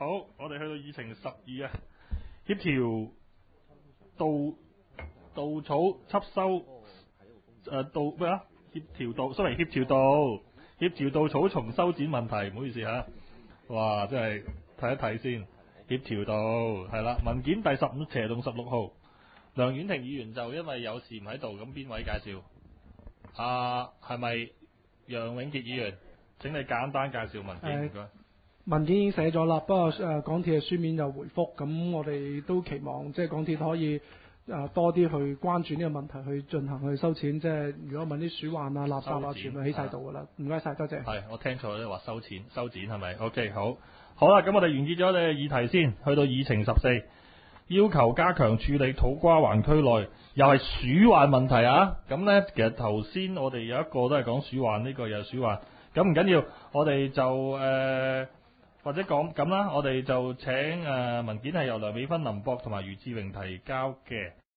好，我哋去到議程12啊，協調稻草緝收協調稻草重修剪問題，唔好意思嚇。哇，真係睇一睇先。協調到係啦，文件第15/16號，梁婉婷議員就因為有事唔喺度，咁邊位介紹？係咪楊永傑議員？請你簡單介紹文件，唔該。 文件已經寫咗啦，不過港鐵嘅書面有回覆，咁我哋都期望即係港鐵可以多啲去關注呢個問題，去進行去收錢。即係如果問啲鼠患啊、垃圾啊，全部起晒度㗎啦。唔該晒，多謝。 係，我聽錯咧，話收錢收剪係咪 ？OK， 好啦，咁我哋完結咗你嘅議題先，去到議程14，要求加強處理土瓜灣區內又係鼠患問題啊！咁呢，其實頭先我哋有一個都係講鼠患，呢個又係鼠患，咁唔緊要，我哋就或者講咁啦，我哋就請文件係由梁美芬、林博同埋余志榮提交嘅。